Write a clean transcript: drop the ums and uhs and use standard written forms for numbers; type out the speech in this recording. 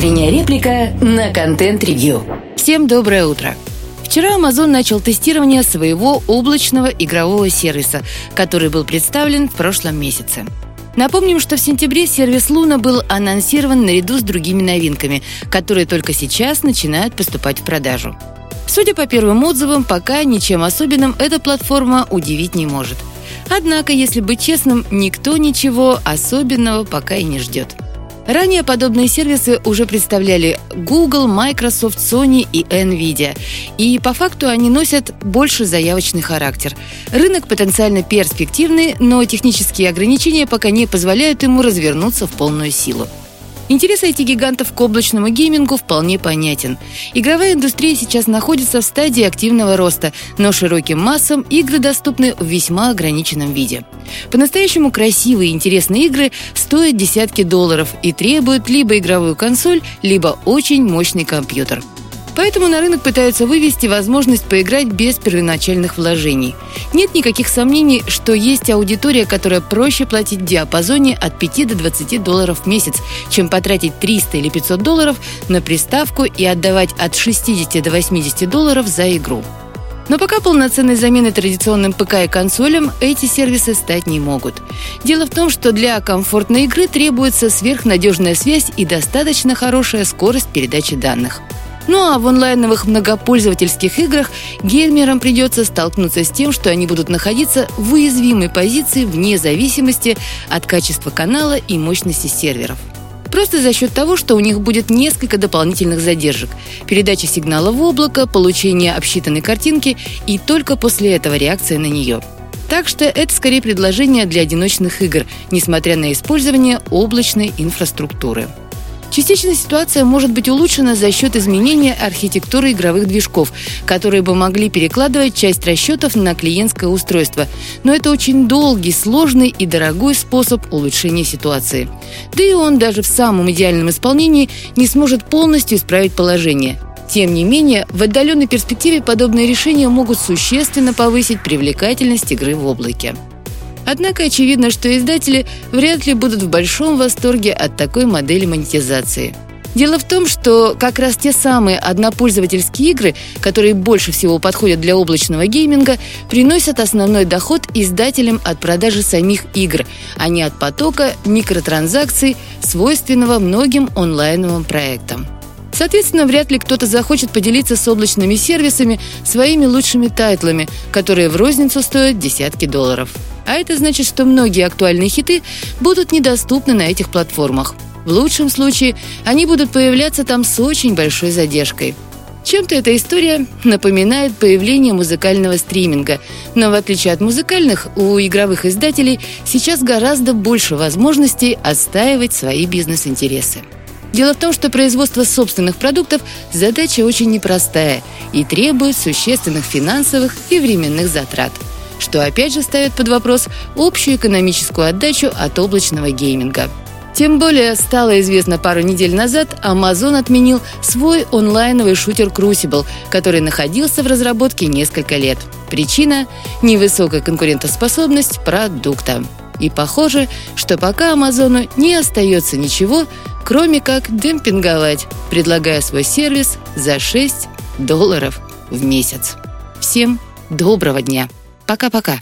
Утренняя реплика на Content Review. Всем доброе утро! Вчера Amazon начал тестирование своего облачного игрового сервиса, который был представлен в прошлом месяце. Напомним, что в сентябре сервис Luna был анонсирован наряду с другими новинками, которые только сейчас начинают поступать в продажу. Судя по первым отзывам, пока ничем особенным эта платформа удивить не может. Однако, если быть честным, никто ничего особенного пока и не ждет. Ранее подобные сервисы уже представляли Google, Microsoft, Sony и Nvidia. И по факту они носят больше заявочный характер. Рынок потенциально перспективный, но технические ограничения пока не позволяют ему развернуться в полную силу. Интерес IT-гигантов к облачному геймингу вполне понятен. Игровая индустрия сейчас находится в стадии активного роста, но широким массам игры доступны в весьма ограниченном виде. По-настоящему красивые и интересные игры стоят десятки долларов и требуют либо игровую консоль, либо очень мощный компьютер. Поэтому на рынок пытаются вывести возможность поиграть без первоначальных вложений. Нет никаких сомнений, что есть аудитория, которая проще платить в диапазоне от 5 до 20 долларов в месяц, чем потратить 300 или 500 долларов на приставку и отдавать от 60 до 80 долларов за игру. Но пока полноценной замены традиционным ПК и консолям эти сервисы стать не могут. Дело в том, что для комфортной игры требуется сверхнадежная связь и достаточно хорошая скорость передачи данных. Ну а в онлайновых многопользовательских играх геймерам придется столкнуться с тем, что они будут находиться в уязвимой позиции вне зависимости от качества канала и мощности серверов. Просто за счет того, что у них будет несколько дополнительных задержек, передача сигнала в облако, получение обсчитанной картинки и только после этого реакция на нее. Так что это скорее предложение для одиночных игр, несмотря на использование облачной инфраструктуры. Частично ситуация может быть улучшена за счет изменения архитектуры игровых движков, которые бы могли перекладывать часть расчетов на клиентское устройство. Но это очень долгий, сложный и дорогой способ улучшения ситуации. Да и он даже в самом идеальном исполнении не сможет полностью исправить положение. Тем не менее, в отдаленной перспективе подобные решения могут существенно повысить привлекательность игры в облаке. Однако очевидно, что издатели вряд ли будут в большом восторге от такой модели монетизации. Дело в том, что как раз те самые однопользовательские игры, которые больше всего подходят для облачного гейминга, приносят основной доход издателям от продажи самих игр, а не от потока микротранзакций, свойственного многим онлайновым проектам. Соответственно, вряд ли кто-то захочет поделиться с облачными сервисами своими лучшими тайтлами, которые в розницу стоят десятки долларов. А это значит, что многие актуальные хиты будут недоступны на этих платформах. В лучшем случае они будут появляться там с очень большой задержкой. Чем-то эта история напоминает появление музыкального стриминга, но в отличие от музыкальных, у игровых издателей сейчас гораздо больше возможностей отстаивать свои бизнес-интересы. Дело в том, что производство собственных продуктов – задача очень непростая и требует существенных финансовых и временных затрат, что опять же ставит под вопрос общую экономическую отдачу от облачного гейминга. Тем более, стало известно пару недель назад, Amazon отменил свой онлайновый шутер Crucible, который находился в разработке несколько лет. Причина – невысокая конкурентоспособность продукта. И похоже, что пока Амазону не остается ничего, кроме как демпинговать, предлагая свой сервис за 6 долларов в месяц. Всем доброго дня! Пока-пока!